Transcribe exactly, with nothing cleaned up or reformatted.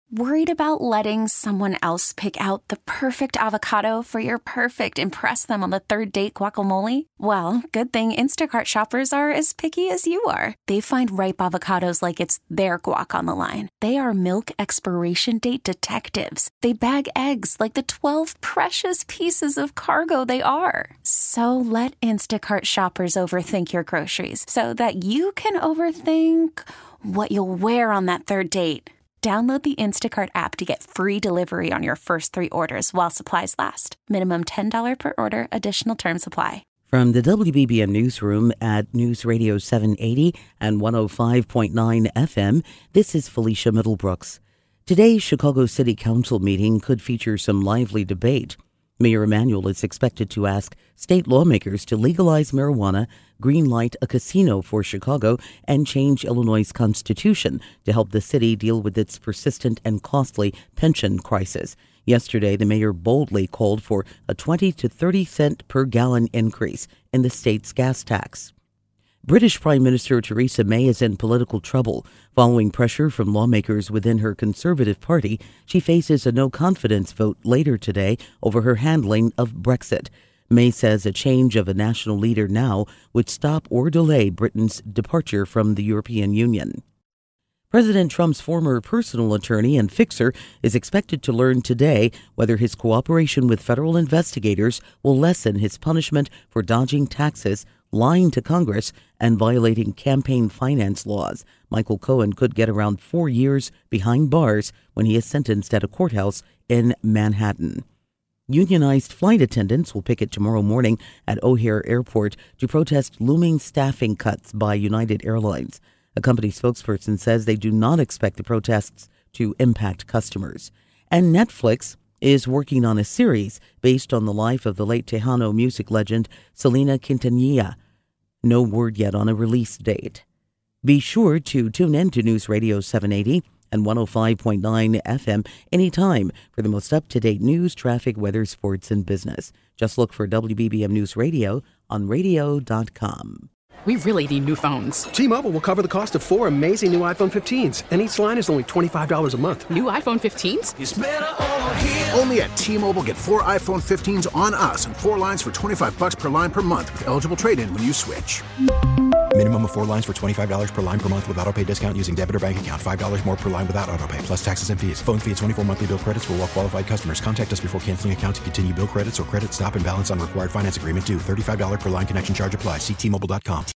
Worried about letting someone else pick out the perfect avocado for your perfect impress them on the third date guacamole? Well, good thing Instacart shoppers are as picky as you are. They find ripe avocados like it's their guac on the line. They are milk expiration date detectives. They bag eggs like the twelve precious pieces of cargo they are. So let Instacart shoppers overthink your groceries so that you can overthink what you'll wear on that third date. Download the Instacart app to get free delivery on your first three orders while supplies last. Minimum ten dollars per order. Additional terms apply. From the W B B M Newsroom at News Radio seven eighty and one oh five point nine F M, this is Felicia Middlebrooks. Today's Chicago City Council meeting could feature some lively debate. Mayor Emanuel is expected to ask state lawmakers to legalize marijuana, greenlight a casino for Chicago, and change Illinois' constitution to help the city deal with its persistent and costly pension crisis. Yesterday, the mayor boldly called for a twenty to thirty cent per gallon increase in the state's gas tax. British Prime Minister Theresa May is in political trouble. Following pressure from lawmakers within her Conservative Party, she faces a no-confidence vote later today over her handling of Brexit. May says a change of a national leader now would stop or delay Britain's departure from the European Union. President Trump's former personal attorney and fixer is expected to learn today whether his cooperation with federal investigators will lessen his punishment for dodging taxes, lying to Congress, and violating campaign finance laws. Michael Cohen could get around four years behind bars when he is sentenced at a courthouse in Manhattan. Unionized flight attendants will picket tomorrow morning at O'Hare Airport to protest looming staffing cuts by United Airlines. A company spokesperson says they do not expect the protests to impact customers. And Netflix is working on a series based on the life of the late Tejano music legend Selena Quintanilla. No word yet on a release date. Be sure to tune in to News Radio seven eighty and one oh five point nine F M anytime for the most up-to-date news, traffic, weather, sports, and business. Just look for W B B M News Radio on radio dot com. We really need new phones. T-Mobile will cover the cost of four amazing new iPhone fifteens, and each line is only twenty-five dollars a month. New iPhone fifteens? It's better over here. Only at T-Mobile, get four iPhone fifteens on us and four lines for twenty-five dollars per line per month with eligible trade-in when you switch. Minimum of four lines for twenty-five dollars per line per month with autopay discount using debit or bank account. five dollars more per line without autopay, plus taxes and fees. Phone fee at twenty-four monthly bill credits for well-qualified customers. Contact us before canceling account to continue bill credits or credit stop and balance on required finance agreement due. thirty-five dollars per line connection charge applies. See T Mobile dot com.